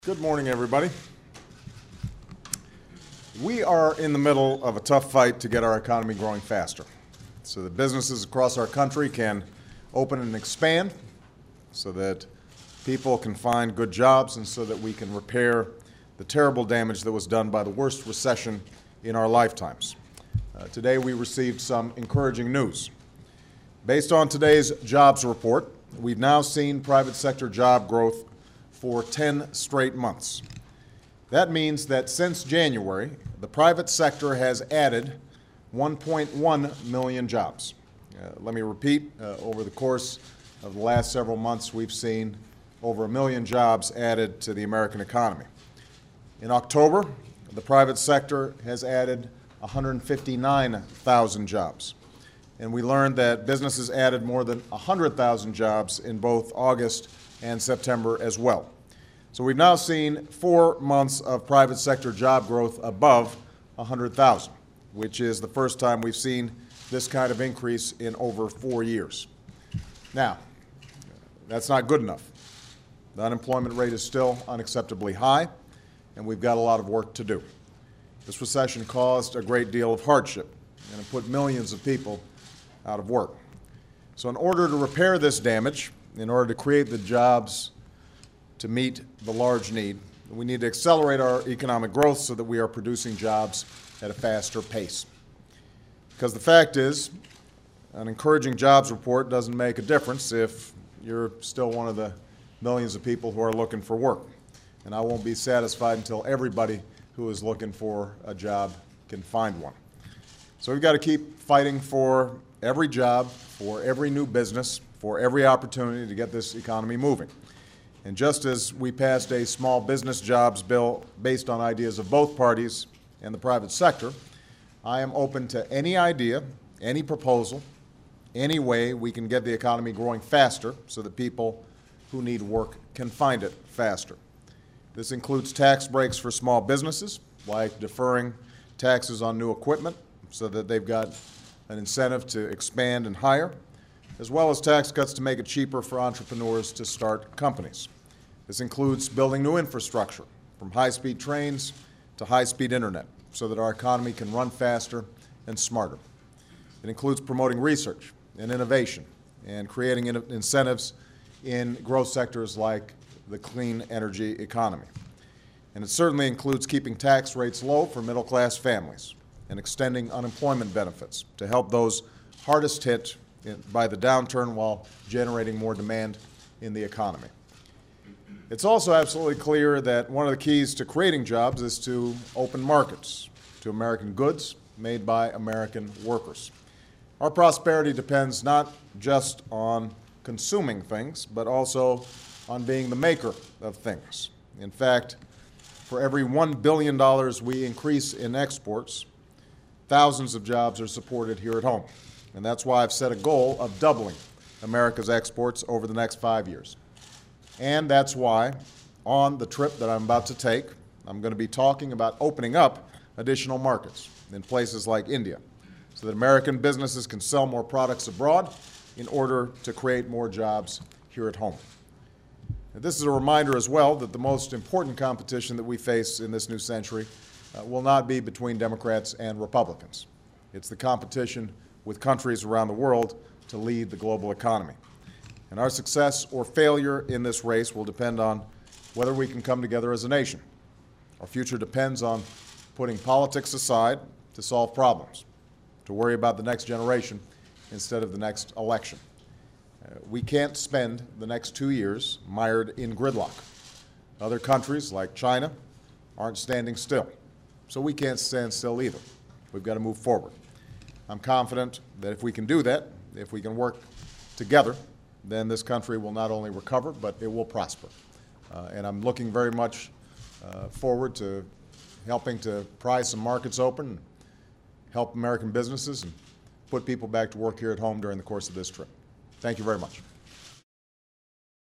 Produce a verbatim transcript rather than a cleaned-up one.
Good morning, everybody. We are in the middle of a tough fight to get our economy growing faster so that businesses across our country can open and expand, so that people can find good jobs, and so that we can repair the terrible damage that was done by the worst recession in our lifetimes. Uh, today we received some encouraging news. Based on today's jobs report, we've now seen private sector job growth for ten straight months. That means that since January, the private sector has added one point one million jobs. Uh, let me repeat, uh, over the course of the last several months, we've seen over a million jobs added to the American economy. In October, the private sector has added one hundred fifty-nine thousand jobs. And we learned that businesses added more than one hundred thousand jobs in both August and September as well. So we've now seen four months of private sector job growth above one hundred thousand, which is the first time we've seen this kind of increase in over four years. Now, that's not good enough. The unemployment rate is still unacceptably high, and we've got a lot of work to do. This recession caused a great deal of hardship, and it put millions of people out of work. So in order to repair this damage, in order to create the jobs to meet the large need, we need to accelerate our economic growth so that we are producing jobs at a faster pace. Because the fact is, an encouraging jobs report doesn't make a difference if you're still one of the millions of people who are looking for work. And I won't be satisfied until everybody who is looking for a job can find one. So we've got to keep fighting for every job, for every new business, for every opportunity to get this economy moving. And just as we passed a small business jobs bill based on ideas of both parties and the private sector, I am open to any idea, any proposal, any way we can get the economy growing faster so that people who need work can find it faster. This includes tax breaks for small businesses, like deferring taxes on new equipment so that they've got an incentive to expand and hire, as well as tax cuts to make it cheaper for entrepreneurs to start companies. This includes building new infrastructure, from high-speed trains to high-speed internet, so that our economy can run faster and smarter. It includes promoting research and innovation and creating in- incentives in growth sectors like the clean energy economy. And it certainly includes keeping tax rates low for middle-class families and extending unemployment benefits to help those hardest hit by the downturn while generating more demand in the economy. It's also absolutely clear that one of the keys to creating jobs is to open markets to American goods made by American workers. Our prosperity depends not just on consuming things, but also on being the maker of things. In fact, for every one billion dollars we increase in exports, thousands of jobs are supported here at home. And that's why I've set a goal of doubling America's exports over the next five years. And that's why, on the trip that I'm about to take, I'm going to be talking about opening up additional markets in places like India, so that American businesses can sell more products abroad in order to create more jobs here at home. And this is a reminder as well that the most important competition that we face in this new century uh, will not be between Democrats and Republicans. It's the competition with countries around the world to lead the global economy. And our success or failure in this race will depend on whether we can come together as a nation. Our future depends on putting politics aside to solve problems, to worry about the next generation instead of the next election. Uh, we can't spend the next two years mired in gridlock. Other countries, like China, aren't standing still. So we can't stand still either. We've got to move forward. I'm confident that if we can do that, if we can work together, then this country will not only recover, but it will prosper. Uh, and I'm looking very much uh, forward to helping to pry some markets open, help American businesses, and put people back to work here at home during the course of this trip. Thank you very much.